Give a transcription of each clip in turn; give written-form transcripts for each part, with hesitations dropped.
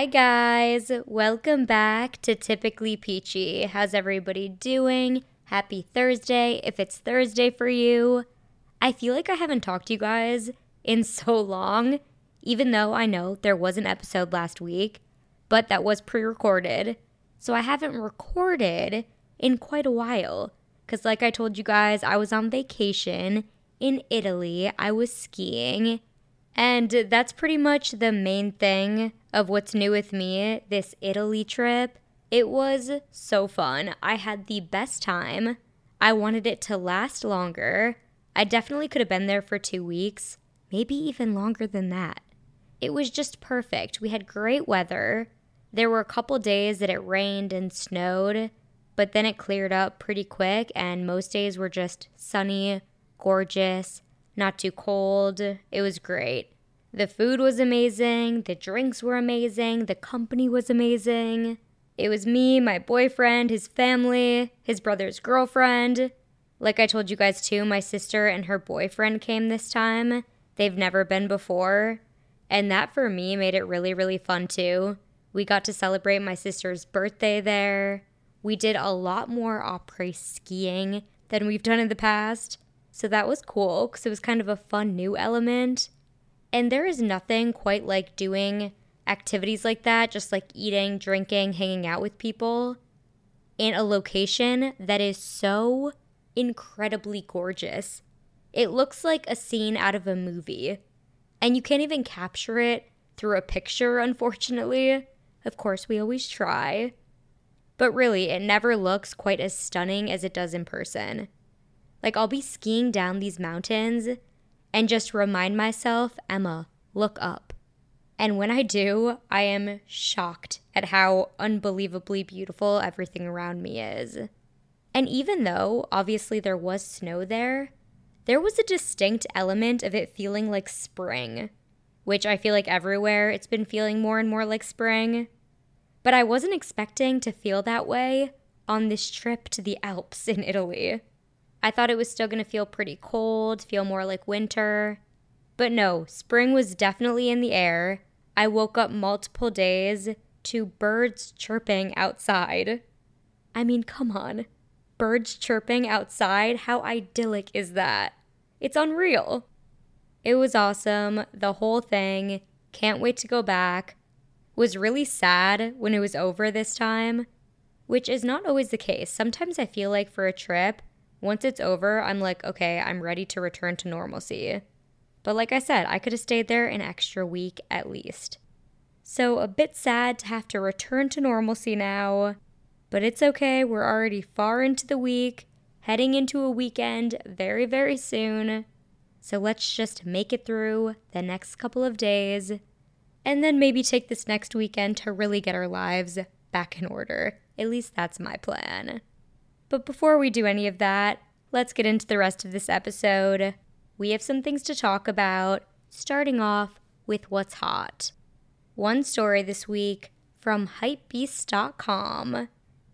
Hi guys, welcome back to Typically Peachy. How's everybody doing? Happy Thursday if it's Thursday for you. I feel like I haven't talked to you guys in so long, even though I know there was an episode last week, but that was pre-recorded. So I haven't recorded in quite a while because like I told you guys, I was on vacation in Italy. I was skiing. And that's pretty much the main thing of what's new with me this Italy trip. It was so fun. I had the best time. I wanted it to last longer. I definitely could have been there for 2 weeks, maybe even longer than that. It was just perfect. We had great weather. There were a couple days that it rained and snowed, but then it cleared up pretty quick, and most days were just sunny, gorgeous, not too cold. It was great. The food was amazing. The drinks were amazing. The company was amazing. It was me, my boyfriend, his family, his brother's girlfriend. Like I told you guys too, my sister and her boyfriend came this time. They've never been before. And that for me made it really, really fun too. We got to celebrate my sister's birthday there. We did a lot more après skiing than we've done in the past. So that was cool because it was kind of a fun new element. And there is nothing quite like doing activities like that, just like eating, drinking, hanging out with people in a location that is so incredibly gorgeous. It looks like a scene out of a movie. And you can't even capture it through a picture, unfortunately. Of course, we always try. But really, it never looks quite as stunning as it does in person. Like, I'll be skiing down these mountains and just remind myself, Emma, look up. And when I do, I am shocked at how unbelievably beautiful everything around me is. And even though, obviously, there was snow there was a distinct element of it feeling like spring, which I feel like everywhere it's been feeling more and more like spring. But I wasn't expecting to feel that way on this trip to the Alps in Italy. I thought it was still going to feel pretty cold, feel more like winter. But no, spring was definitely in the air. I woke up multiple days to birds chirping outside. I mean, come on. Birds chirping outside? How idyllic is that? It's unreal. It was awesome. The whole thing. Can't wait to go back. Was really sad when it was over this time, which is not always the case. Sometimes I feel like for a trip, once it's over, I'm like, okay, I'm ready to return to normalcy. But like I said, I could have stayed there an extra week at least. So a bit sad to have to return to normalcy now. But it's okay, we're already far into the week, heading into a weekend very, very soon. So let's just make it through the next couple of days. And then maybe take this next weekend to really get our lives back in order. At least that's my plan. But before we do any of that, let's get into the rest of this episode. We have some things to talk about, starting off with what's hot. One story this week from Hypebeast.com.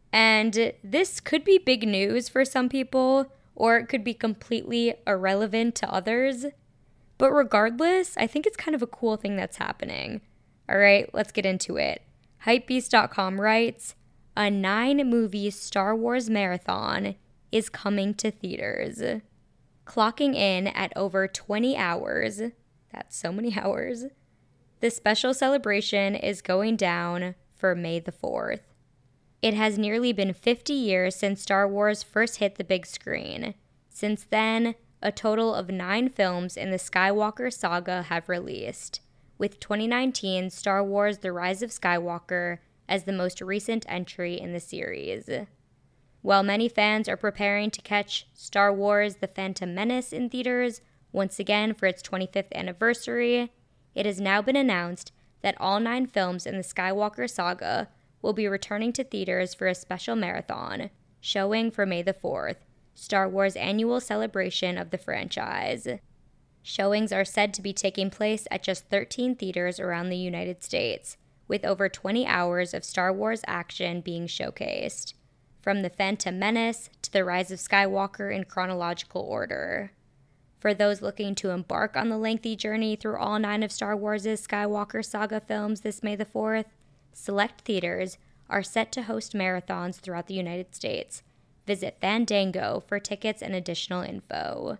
And this could be big news for some people, or it could be completely irrelevant to others. But regardless, I think it's kind of a cool thing that's happening. All right, let's get into it. Hypebeast.com writes, a 9-movie Star Wars marathon is coming to theaters. Clocking in at over 20 hours, that's so many hours, the special celebration is going down for May the 4th. It has nearly been 50 years since Star Wars first hit the big screen. Since then, a total of 9 films in the Skywalker saga have released, with 2019's Star Wars The Rise of Skywalker as the most recent entry in the series. While many fans are preparing to catch Star Wars The Phantom Menace in theaters once again for its 25th anniversary, it has now been announced that all 9 films in the Skywalker saga will be returning to theaters for a special marathon, showing for May the 4th, Star Wars' annual celebration of the franchise. Showings are said to be taking place at just 13 theaters around the United States, with over 20 hours of Star Wars action being showcased, from The Phantom Menace to The Rise of Skywalker in chronological order. For those looking to embark on the lengthy journey through all 9 of Star Wars' Skywalker saga films this May the 4th, select theaters are set to host marathons throughout the United States. Visit Fandango for tickets and additional info.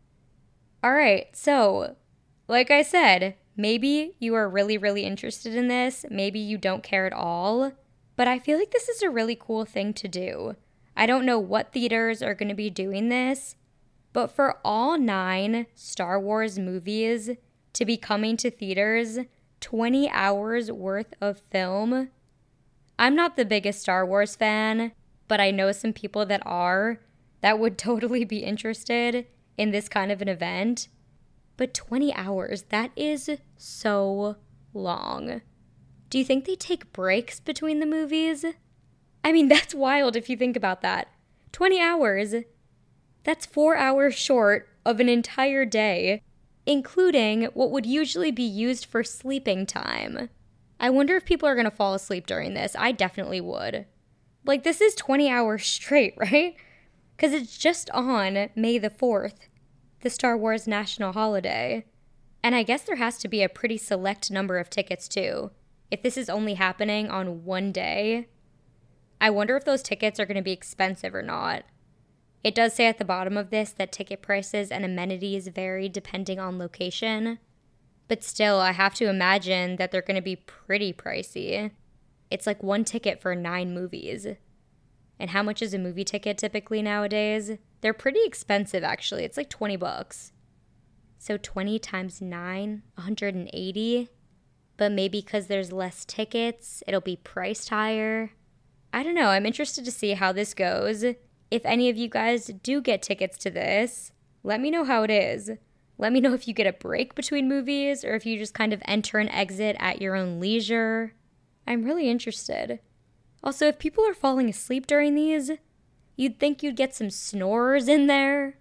All right, so like I said, maybe you are really, really interested in this. Maybe you don't care at all. But I feel like this is a really cool thing to do. I don't know what theaters are going to be doing this, but for all 9 Star Wars movies to be coming to theaters, 20 hours worth of film. I'm not the biggest Star Wars fan, but I know some people that are, that would totally be interested in this kind of an event. But 20 hours, that is so long. Do you think they take breaks between the movies? I mean, that's wild if you think about that. 20 hours, that's 4 hours short of an entire day, including what would usually be used for sleeping time. I wonder if people are going to fall asleep during this. I definitely would. Like, this is 20 hours straight, right? Because it's just on May the 4th, the Star Wars national holiday. And I guess there has to be a pretty select number of tickets, too. If this is only happening on one day, I wonder if those tickets are going to be expensive or not. It does say at the bottom of this that ticket prices and amenities vary depending on location. But still, I have to imagine that they're going to be pretty pricey. It's like one ticket for 9 movies. And how much is a movie ticket typically nowadays? They're pretty expensive, actually. It's like $20. So 20 times 9, 180. But maybe because there's less tickets, it'll be priced higher. I don't know. I'm interested to see how this goes. If any of you guys do get tickets to this, let me know how it is. Let me know if you get a break between movies or if you just kind of enter and exit at your own leisure. I'm really interested. Also, if people are falling asleep during these, you'd think you'd get some snorers in there.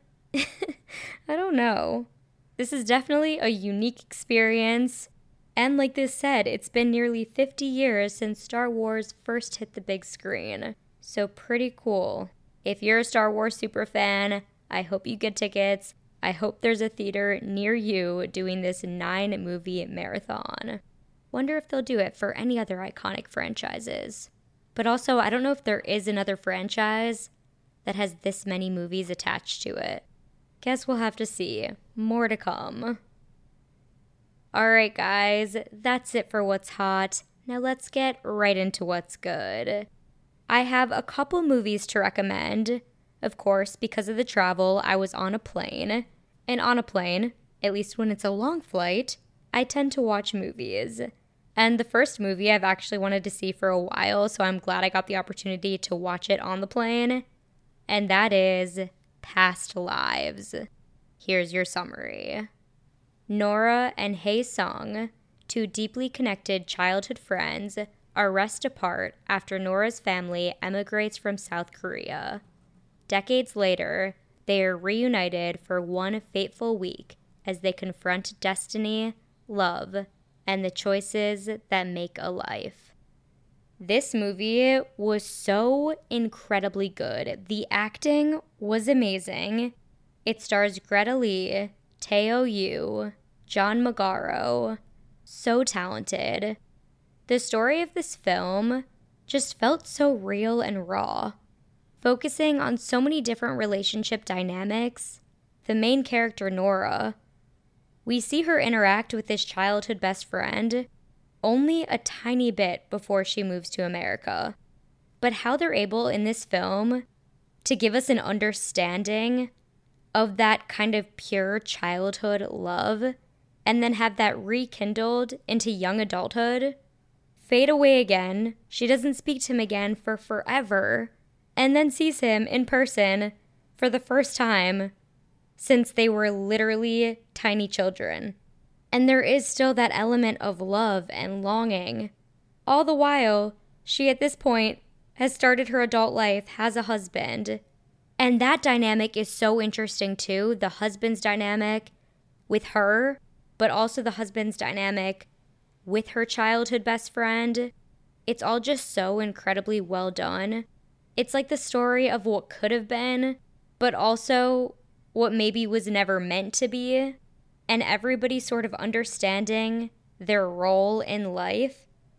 I don't know. This is definitely a unique experience. And like this said, it's been nearly 50 years since Star Wars first hit the big screen. So pretty cool. If you're a Star Wars superfan, I hope you get tickets. I hope there's a theater near you doing this 9-movie marathon. Wonder if they'll do it for any other iconic franchises. But also, I don't know if there is another franchise that has this many movies attached to it. Guess we'll have to see. More to come. Alright guys, that's it for what's hot. Now let's get right into what's good. I have a couple movies to recommend. Of course, because of the travel, I was on a plane. And on a plane, at least when it's a long flight, I tend to watch movies. And the first movie I've actually wanted to see for a while, so I'm glad I got the opportunity to watch it on the plane. And that is Past Lives. Here's your summary. Nora and Hae Sung, 2 deeply connected childhood friends, are wrest apart after Nora's family emigrates from South Korea. Decades later, they are reunited for one fateful week as they confront destiny, love, and the choices that make a life. This movie was so incredibly good. The acting was amazing. It stars Greta Lee, Teo Yoo, John Magaro. So talented. The story of this film just felt so real and raw, focusing on so many different relationship dynamics. The main character, Nora, we see her interact with this childhood best friend only a tiny bit before she moves to America. But how they're able in this film to give us an understanding of that kind of pure childhood love and then have that rekindled into young adulthood, fade away again, she doesn't speak to him again for forever, and then sees him in person for the first time since they were literally tiny children. And there is still that element of love and longing. All the while, she at this point has started her adult life, has a husband. And that dynamic is so interesting too, the husband's dynamic with her, but also the husband's dynamic with her childhood best friend. It's all just so incredibly well done. It's like the story of what could have been, but also what maybe was never meant to be, and everybody sort of understanding their role in life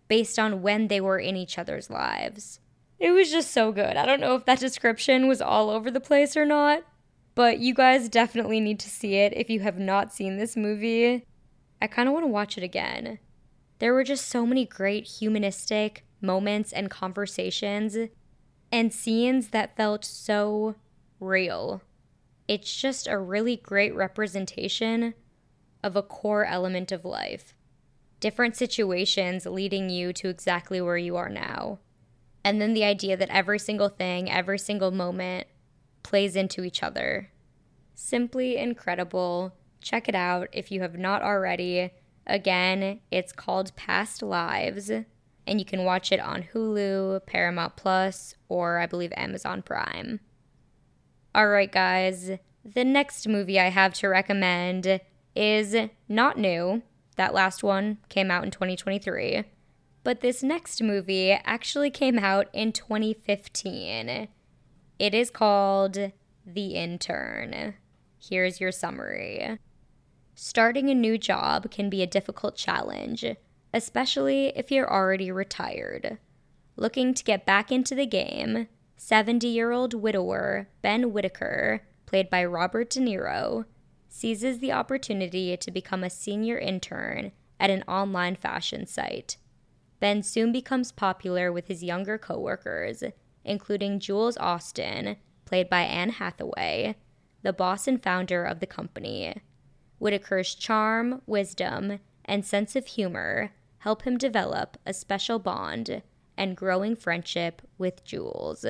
based on when they were in each other's lives. It was just so good. I don't know if that description was all over the place or not, but you guys definitely need to see it if you have not seen this movie. I kind of want to watch it again. There were just so many great humanistic moments and conversations and scenes that felt so real. It's just a really great representation of a core element of life. Different situations leading you to exactly where you are now. And then the idea that every single thing, every single moment plays into each other. Simply incredible. Check it out if you have not already. Again, it's called Past Lives, and you can watch it on Hulu, Paramount Plus, or I believe Amazon Prime. Alright guys, the next movie I have to recommend is not new. That last one came out in 2023. But this next movie actually came out in 2015. It is called The Intern. Here's your summary. Starting a new job can be a difficult challenge, especially if you're already retired. Looking to get back into the game, 70-year-old widower Ben Whitaker, played by Robert De Niro, seizes the opportunity to become a senior intern at an online fashion site. Ben soon becomes popular with his younger coworkers, including Jules Austin, played by Anne Hathaway, the boss and founder of the company. Whitaker's charm, wisdom, and sense of humor help him develop a special bond and growing friendship with Jules.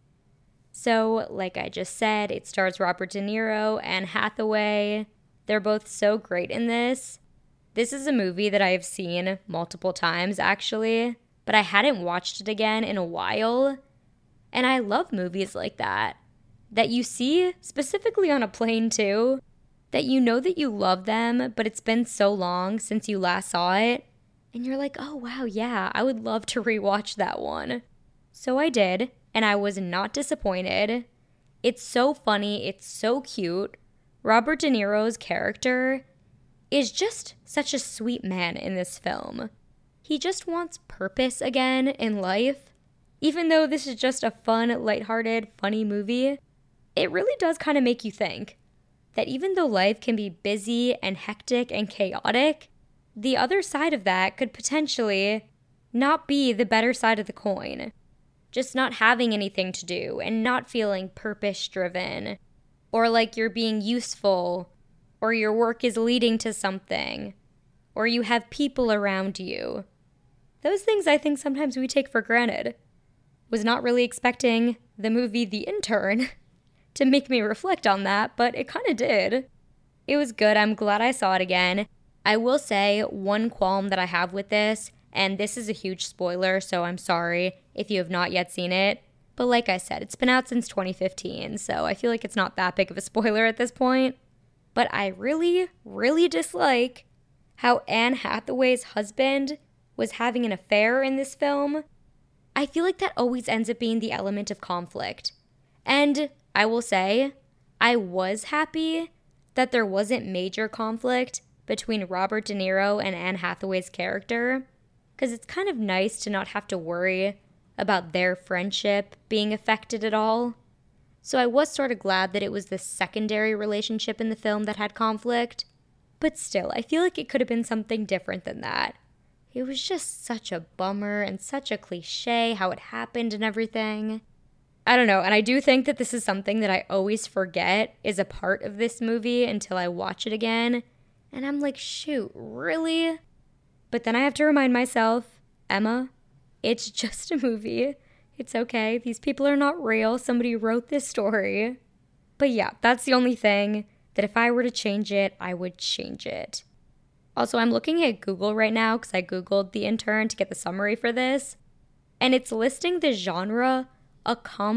So, like I just said, it stars Robert De Niro and Hathaway. They're both so great in this. This is a movie that I have seen multiple times, actually, but I hadn't watched it again in a while. And I love movies like that you see specifically on a plane too, that you know that you love them, but it's been so long since you last saw it. And you're like, oh wow, yeah, I would love to rewatch that one. So I did, and I was not disappointed. It's so funny, it's so cute. Robert De Niro's character is just such a sweet man in this film. He just wants purpose again in life. Even though this is just a fun, lighthearted, funny movie, it really does kind of make you think that even though life can be busy and hectic and chaotic, the other side of that could potentially not be the better side of the coin. Just not having anything to do and not feeling purpose-driven, or like you're being useful, or your work is leading to something, or you have people around you. Those things I think sometimes we take for granted. Was not really expecting the movie The Intern to make me reflect on that, but it kind of did. It was good. I'm glad I saw it again. I will say one qualm that I have with this, and this is a huge spoiler, so I'm sorry if you have not yet seen it. But like I said, it's been out since 2015, so I feel like it's not that big of a spoiler at this point. But I really, really dislike how Anne Hathaway's husband was having an affair in this film. I feel like that always ends up being the element of conflict. And I will say, I was happy that there wasn't major conflict between Robert De Niro and Anne Hathaway's character, because it's kind of nice to not have to worry about their friendship being affected at all. So I was sort of glad that it was the secondary relationship in the film that had conflict, but still, I feel like it could have been something different than that. It was just such a bummer and such a cliche how it happened and everything. I don't know, and I do think that this is something that I always forget is a part of this movie until I watch it again. And I'm like, shoot, really? But then I have to remind myself, Emma, it's just a movie. It's okay. These people are not real. Somebody wrote this story. But yeah, that's the only thing that if I were to change it, I would change it. Also, I'm looking at Google right now because I Googled The Intern to get the summary for this. And it's listing the genre a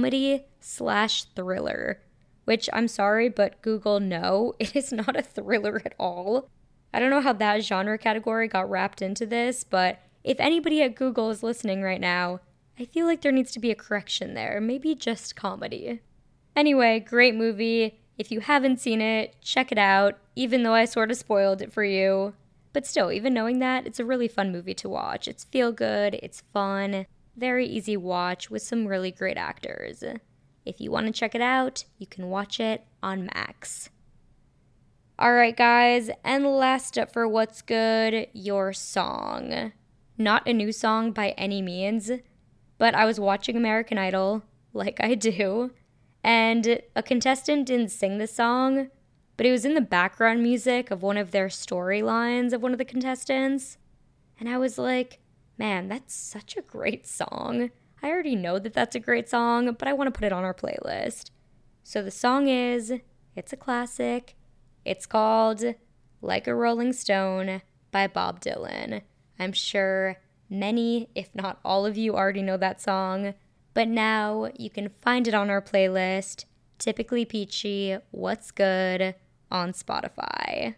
comedy/thriller, which I'm sorry, but Google, no, it is not a thriller at all. I don't know how that genre category got wrapped into this, but if anybody at Google is listening right now, I feel like there needs to be a correction there, maybe just comedy. Anyway, great movie. If you haven't seen it, check it out, even though I sort of spoiled it for you. But still, even knowing that, it's a really fun movie to watch. It's feel good, it's fun, very easy watch with some really great actors. If you want to check it out, you can watch it on Max. Alright guys, and last up for What's Good, your song. Not a new song by any means, but I was watching American Idol, like I do, and a contestant didn't sing the song, but it was in the background music of one of their storylines of one of the contestants, and I was like, man, that's such a great song. I already know that that's a great song, but I want to put it on our playlist. So the song is, it's a classic. It's called Like a Rolling Stone by Bob Dylan. I'm sure many, if not all of you already know that song, but now you can find it on our playlist, Typically Peachy, What's Good, on Spotify.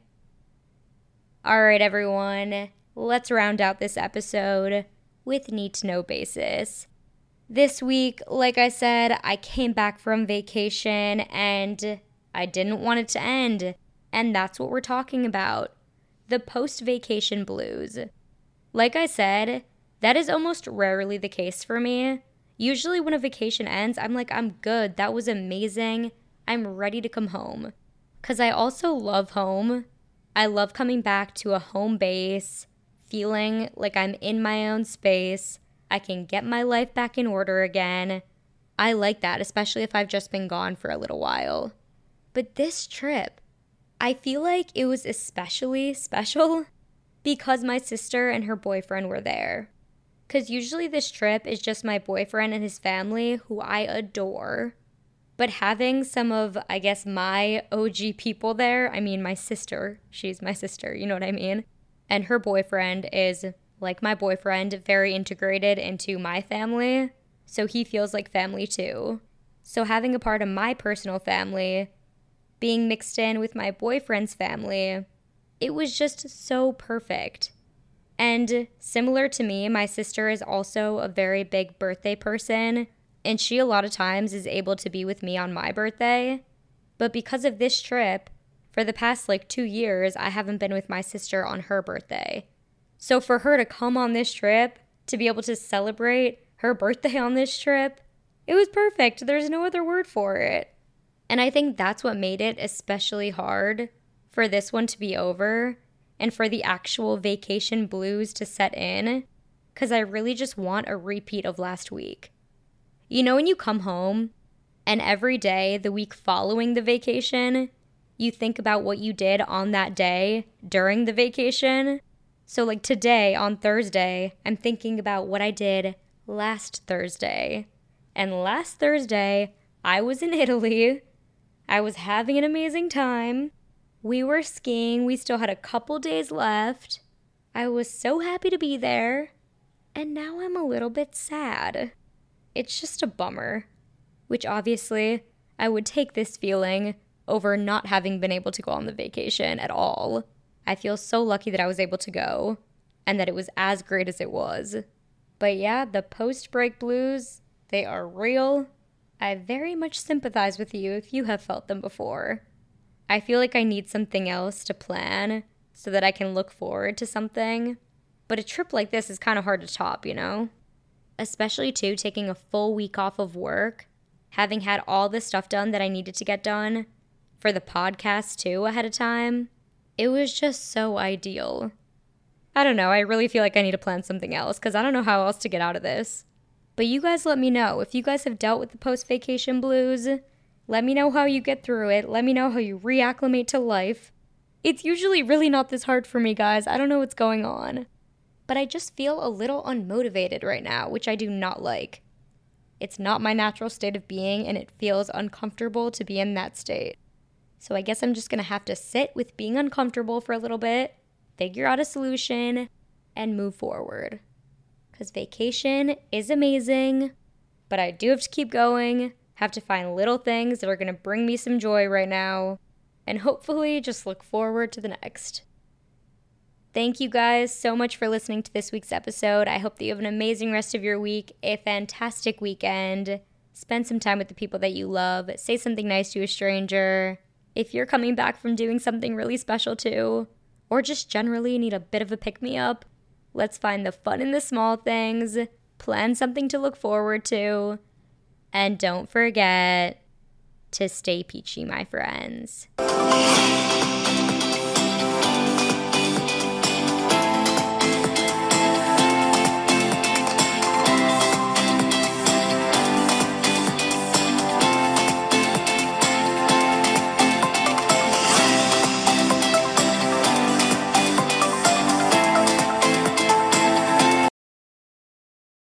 All right, everyone, let's round out this episode with Need to Know Basis. This week, like I said, I came back from vacation and I didn't want it to end. And that's what we're talking about. The post-vacation blues. Like I said, that is almost rarely the case for me. Usually when a vacation ends, I'm like, I'm good. That was amazing. I'm ready to come home. Because I also love home. I love coming back to a home base, feeling like I'm in my own space. I can get my life back in order again. I like that, especially if I've just been gone for a little while. But this trip, I feel like it was especially special because my sister and her boyfriend were there. Because usually this trip is just my boyfriend and his family, who I adore. But having some of, I guess, my OG people there, I mean, my sister, she's my sister, you know what I mean? And her boyfriend is, like my boyfriend, very integrated into my family. So he feels like family too. So having a part of my personal family being mixed in with my boyfriend's family, it was just so perfect. And similar to me, my sister is also a very big birthday person, and she a lot of times is able to be with me on my birthday. But because of this trip, for the past 2 years, I haven't been with my sister on her birthday. So for her to come on this trip, to be able to celebrate her birthday on this trip, it was perfect. There's no other word for it. And I think that's what made it especially hard for this one to be over and for the actual vacation blues to set in, because I really just want a repeat of last week. You know when you come home and every day the week following the vacation, you think about what you did on that day during the vacation? So today on Thursday, I'm thinking about what I did last Thursday. And last Thursday, I was in Italy. I was having an amazing time. We were skiing. We still had a couple days left. I was so happy to be there. And now I'm a little bit sad. It's just a bummer. Which obviously, I would take this feeling over not having been able to go on the vacation at all. I feel so lucky that I was able to go and that it was as great as it was. But yeah, the post-break blues, they are real. I very much sympathize with you if you have felt them before. I feel like I need something else to plan so that I can look forward to something. But a trip like this is kind of hard to top, you know? Especially too, taking a full week off of work, having had all the stuff done that I needed to get done for the podcast too ahead of time. It was just so ideal. I don't know, I really feel like I need to plan something else because I don't know how else to get out of this. But you guys let me know. If you guys have dealt with the post-vacation blues, let me know how you get through it. Let me know how you reacclimate to life. It's usually really not this hard for me, guys. I don't know what's going on. But I just feel a little unmotivated right now, which I do not like. It's not my natural state of being, and it feels uncomfortable to be in that state. So I guess I'm just going to have to sit with being uncomfortable for a little bit, figure out a solution, and move forward. Because vacation is amazing, but I do have to keep going, have to find little things that are going to bring me some joy right now, and hopefully just look forward to the next. Thank you guys so much for listening to this week's episode. I hope that you have an amazing rest of your week, a fantastic weekend. Spend some time with the people that you love. Say something nice to a stranger. If you're coming back from doing something really special too, or just generally need a bit of a pick-me-up, let's find the fun in the small things, plan something to look forward to, and don't forget to stay peachy, my friends.